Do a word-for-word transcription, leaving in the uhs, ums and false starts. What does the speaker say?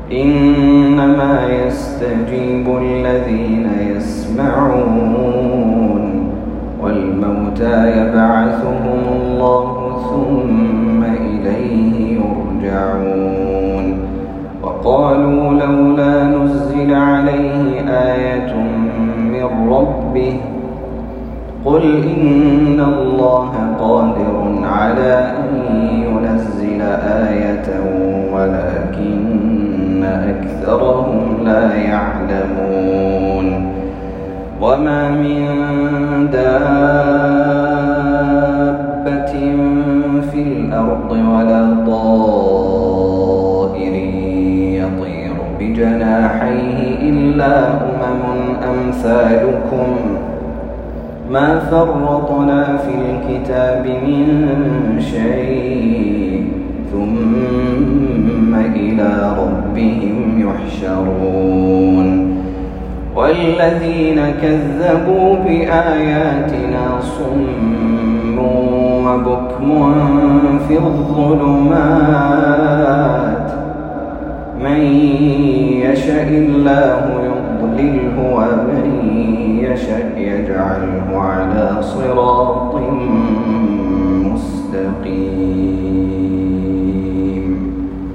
إنما يستجيب الذين يسمعون والموتى يبعثهم الله ثم إليه يرجعون. وقالوا لولا نزل عليه آية من ربه قل إن الله قادر على أن ينزل آية ولكن أكثرهم لا يعلمون. وما من دابة في الأرض ولا طائر يطير بجناحيه إلا أمم أمثالكم ما فرطنا في الكتاب من شيء ثم إلى ربهم يحشرون. والذين كذبوا بآياتنا صم وبكم في الظلمات من يشاء الله يضلله ومن يشاء يجعله على صراط مستقيم.